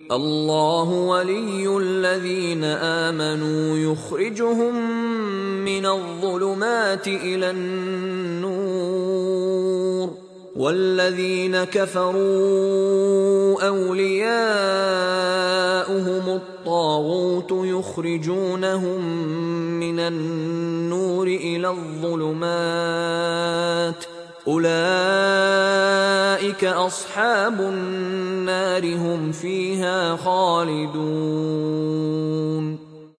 الله ولي الذين آمنوا يخرجهم من الظلمات إلى النور، والذين كفروا أولياؤهم الطاغوت يخرجونهم من النور إلى الظلمات، أولئك أصحاب النار هم فيها خالدون.